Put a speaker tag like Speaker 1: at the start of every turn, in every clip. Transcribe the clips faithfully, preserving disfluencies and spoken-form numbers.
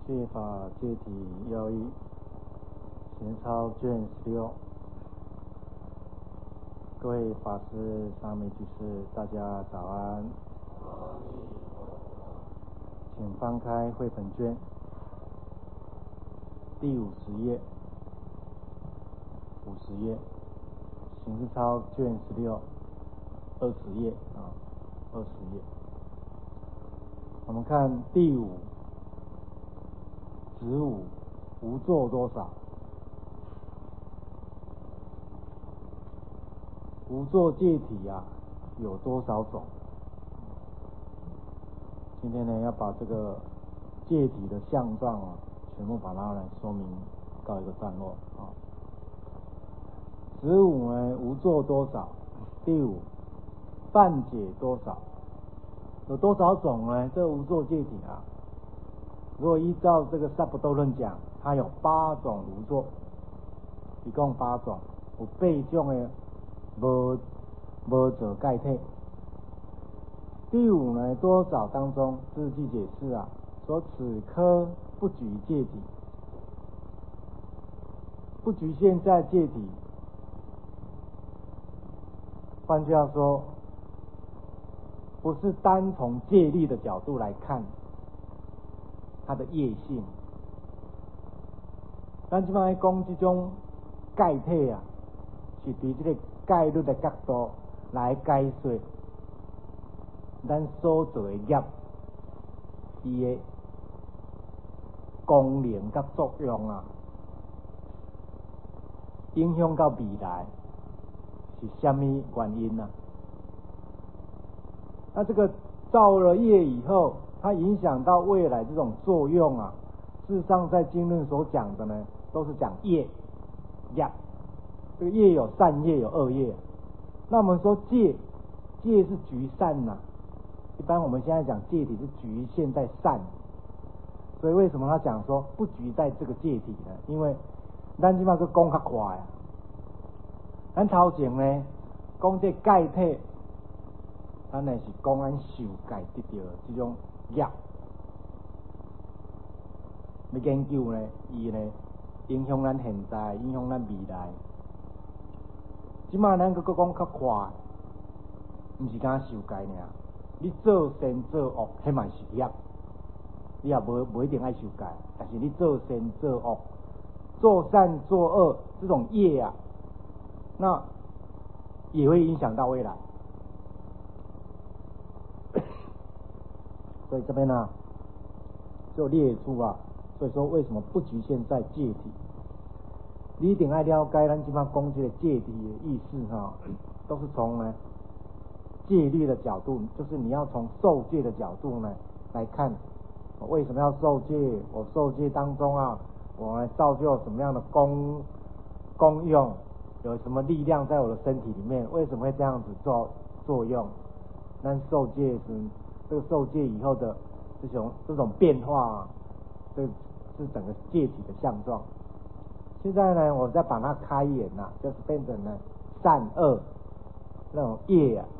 Speaker 1: 戒法戒体要义，行抄卷十六。各位法师、沙弥居士，大家早安。请翻开绘本卷第五十页，五十页，行事抄卷十六，二十页啊，二十页。我们看第五，子午无作多少？无作戒体啊，有多少种？今天呢，要把这个戒体的相状啊，全部把它来说明，告一个段落啊。子午呢，无作多少？第五，犯解多少？有多少种呢？这无作戒体啊，如果依照这个萨婆多论讲，它有八种无作，一共八种，有八种的无无者盖体。第五呢，多少当中字句解释啊，说此科不举戒体，不局限在戒体。换句话说，不是单从戒律的角度来看它的业性。咱即摆讲这种盖体啊，是从这个戒律的角度来解说咱所做的业，伊的功能甲作用啊，影响到未来是什么原因啊？那这个造了业以后，它影响到未来这种作用啊，事实上在经论所讲的呢，都是讲业业。这个业有善业有恶业。那我们说戒，戒是局善呐、啊。一般我们现在讲戒体是局限在善，所以为什么他讲说不局在这个戒体呢？因为咱即马去讲较快啊，咱头前呢讲这戒体，咱呢是讲咱受戒得到的这种业，要研究呢，伊呢影响咱现在，影响咱未来。即马咱搁讲较快，毋是敢受戒尔。你做善做恶，迄嘛是业，你也无无一定爱受戒，但是你做善做恶，做善做恶这种业啊，那也会影响到未来。所以这边呢，就列出啊，所以说为什么不局限在戒体？你一定要了解咱即马讲这个戒体的意思哈、啊，都是从呢。戒律的角度，就是你要从受戒的角度呢来看，我为什么要受戒？我受戒当中啊，我来造就什么样的功功用？有什么力量在我的身体里面？为什么会这样子做作用？那受戒是这个受戒以后的这种这种变化、啊，这是整个戒体的相状。现在呢，我再把它开眼呐、啊，就是变成呢善恶那种业啊。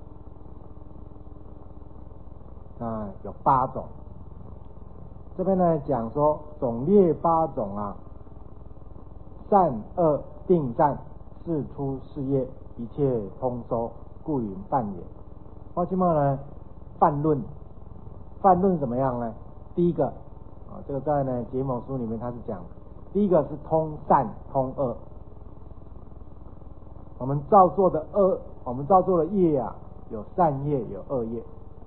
Speaker 1: 啊，有八种。这边呢讲说总列八种啊，善恶定善，事出事业，一切通收，故云犯也。我现在呢泛论，泛论怎么样呢？第一个啊，这个在呢解某书里面他是讲，第一个是通善通恶。我们造作的恶，我们造作的业啊，有善业有恶业。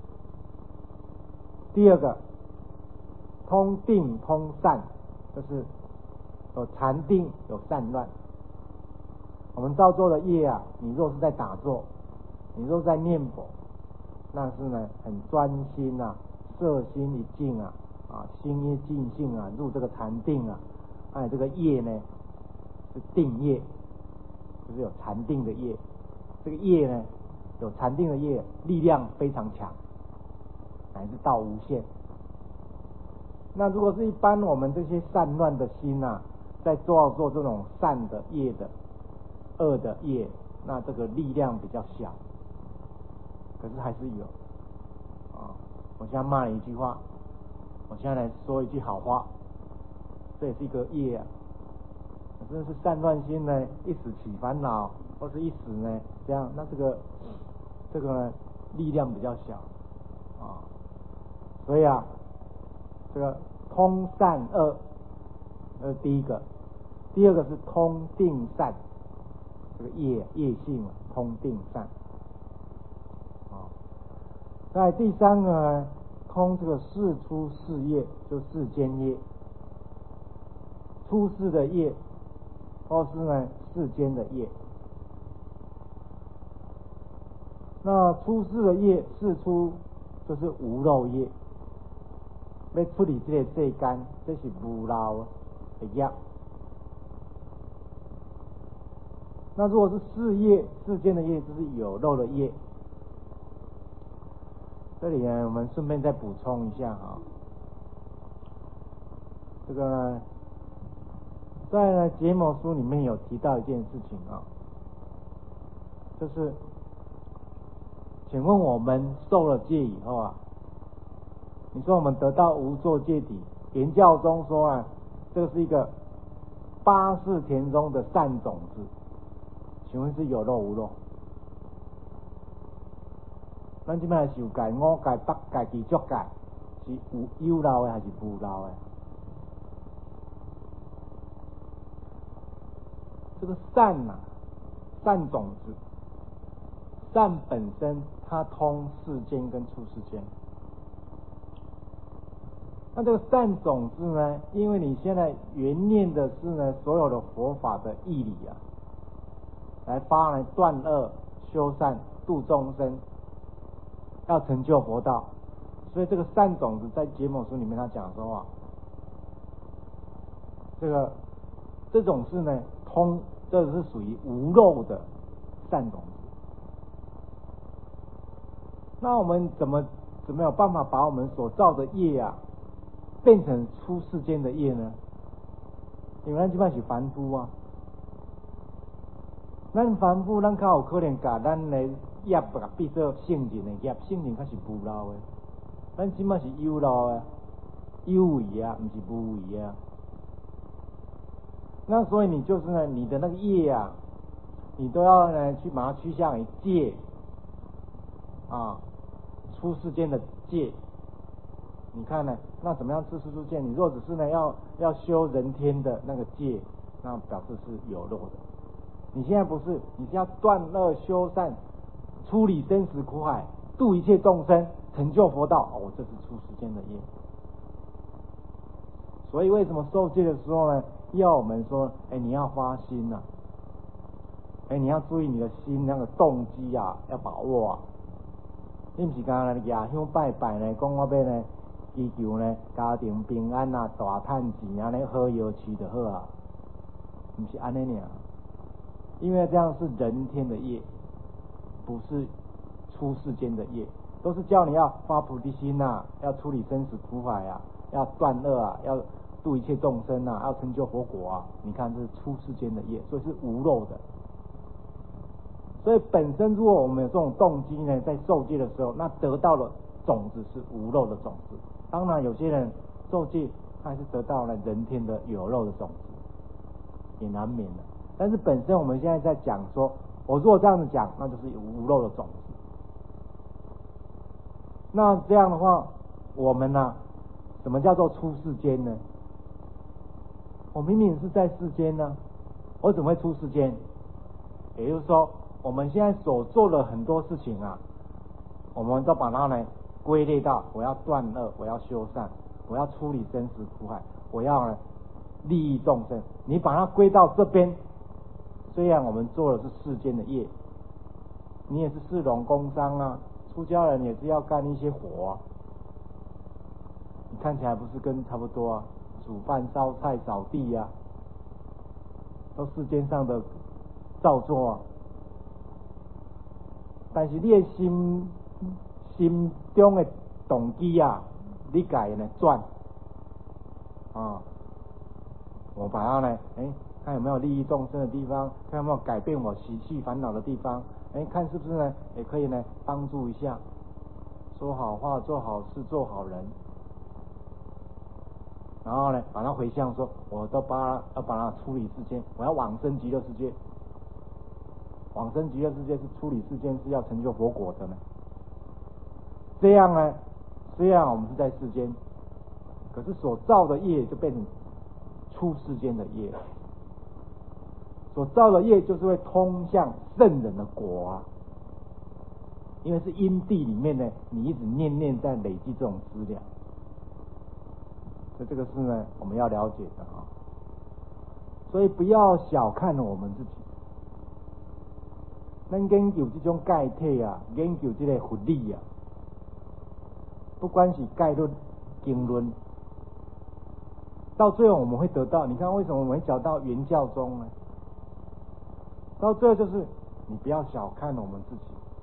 Speaker 1: 第二个，通定通善，就是有禅定有善乱。我们造作的业啊，你若是在打坐，你若是在念佛，那是呢很专心啊，摄心一静啊，啊心一静性啊，入这个禅定啊，哎这个业呢是定业，就是有禅定的业。这个业呢有禅定的业，力量非常强。乃至到无限。那如果是一般我们这些散乱的心啊，在做做这种善的业的、恶的业，那这个力量比较小，可是还是有啊。我现在骂你一句话，我现在来说一句好话， 这也是一个业啊。真的是散乱心呢，一时起烦恼，或是一时呢这样，那这个这个呢力量比较小啊。所以啊，这个通善恶，这是第一个。第二个是通定善，这个业业性啊，通定善。啊，在第三个呢，通这个世出世业，就世间业，出世的业，或是呢世间的业。那出世的业，世出就是无漏业，要处理这个世间，这是无漏的业。那如果是世业，世间的业就是有漏的业。这里呢，我们顺便再补充一下哈，这个呢在呢结魔书里面有提到一件事情啊，就是请问我们受了戒以后啊，你说我们得到无作戒体，言教中说啊，这是一个八世田中的善种子，请问是有漏无漏？咱这摆受戒、五戒、八戒、具足戒，是有有漏的还是无漏的？这个善啊，善种子，善本身它通世间跟出世间。那这个善种子呢，因为你现在原念的是呢所有的佛法的义理啊，来发来断恶修善度众生，要成就佛道。所以这个善种子在结魔书里面他讲说啊，这个这种是呢通，这是属于无漏的善种子。那我们怎么怎么有办法把我们所造的业啊变成出世间的业呢？因为咱这摆是凡夫啊，咱凡夫咱较有可能把咱的业把变做圣人的业，圣人才是无漏的。咱这摆是有漏的，有为啊，不是无为啊。那所以你就是呢，你的那个业啊，你都要呢去把它趋向于戒啊，出世间的戒。你看呢，那怎么样出世出戒？你若只是呢要要修人天的那个戒，那表示是有漏的。你现在不是，你是要断恶修善，处理生死苦海，度一切众生，成就佛道。哦，这是出世间的业。所以为什么受戒的时候呢，要我们说，哎，你要发心呐、啊，哎，你要注意你的心那个动机啊，要把握啊。你不是刚刚来亚香拜拜呢，讲我要呢祈求呢家庭平安啊，大赚钱啊，那好有趣就好啊，不是安尼尔。因为这样是人天的业，不是出世间的业，都是叫你要发菩提心啊，要处理生死苦海啊，要断恶啊，要度一切众生啊，要成就佛果啊。你看这是出世间的业，所以是无漏的。所以本身如果我们有这种动机呢，在受戒的时候，那得到了种子是无漏的种子。当然有些人受戒他还是得到了人天的有漏的种子，也难免的。但是本身我们现在在讲说，我如果这样子讲，那就是无漏的种子。那这样的话，我们呢、啊，什么叫做出世间呢？我明明是在世间呢，我怎么会出世间？也就是说，我们现在所做的很多事情啊，我们都把它呢归类到我要断恶，我要修善，我要处理生死苦海，我要呢利益众生。你把它归到这边，虽然我们做的是世间的业，你也是士农工商啊，出家人也是要干一些活啊。你看起来不是跟差不多啊？煮饭、烧菜、扫地啊，都世间上的造作啊。但是你的心心中的动机啊，你改呢转啊，我把它呢，哎，看有没有利益众生的地方，看有没有改变我习气烦恼的地方，哎，看是不是呢，也可以呢帮助一下，说好话、做好事、做好人。 然后呢，把它回向说，我都把它要把它处理世间，我要往生极乐世界。往生极乐世界是处理世间，是要成就佛果的呢。这样呢，虽然我们是在世间，可是所造的业就变成出世间的业了。所造的业就是会通向圣人的果啊，因为是因地里面呢，你一直念念在累积这种资粮，所以这个是呢我们要了解的啊。所以不要小看了我们自己，咱研究这种钙体啊，研究这个佛理啊，不管是概论、经论，到最后我们会得到。你看为什么我们会讲到原教宗呢？到最后就是你不要小看我们自己。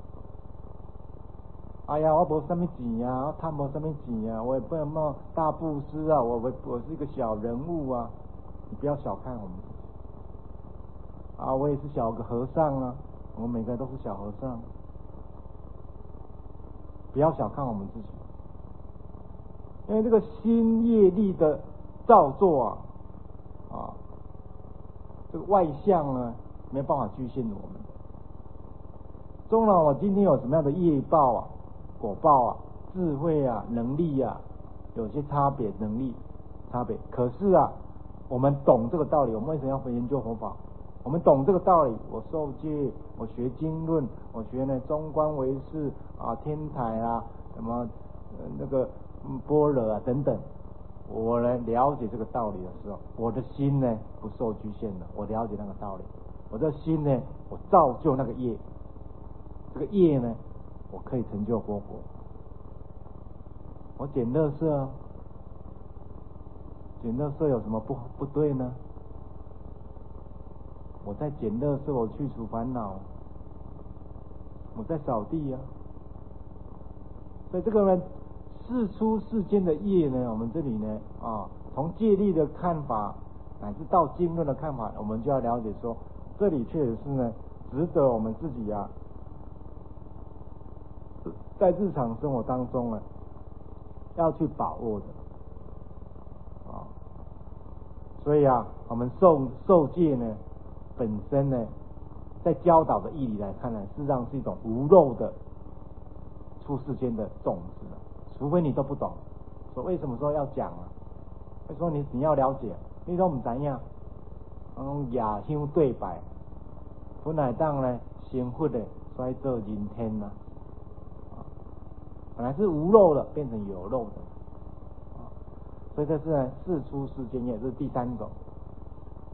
Speaker 1: 哎呀，我没什么钱啊，我贪没什么钱啊，我也不能冒大布施啊，我我我是一个小人物啊，你不要小看我们自己。啊，我也是小个和尚啊，我们每个人都是小和尚，不要小看我们自己，因为这个心业力的造作啊，啊，这个外相呢，没办法局限我们。纵然我今天有什么样的业报啊、果报啊、智慧啊、能力啊，有些差别，能力差别，可是啊，我们懂这个道理，我们为什么要研究佛法？我们懂这个道理，我受戒，我学经论，我学呢中观唯识啊、天台啊、什么、呃、那个嗯般若啊等等，我呢了解这个道理的时候，我的心呢不受局限的，我了解那个道理，我的心呢，我造就那个业，这个业呢，我可以成就佛果。我捡垃圾啊，捡垃圾有什么不不对呢？我在捡垃圾，我去除烦恼，我在扫地啊。所以这个呢，世出世间的业呢，我们这里呢啊，从戒律的看法，乃至到经论的看法，我们就要了解说，这里确实是呢，值得我们自己啊，在日常生活当中啊，要去把握的啊。所以啊，我们受受戒呢，本身呢，在教导的意义来看呢，事实上是一种无漏的出世间的种子啊，除非你都不懂。所以为什么说要讲啊？为说你你要了解，你都唔知样，嗯，雅香对白，本来当呢成佛的，所以做人天呐、啊，本来是无漏的，变成有漏的，啊，所以这是呢世出世间业，这是第三种。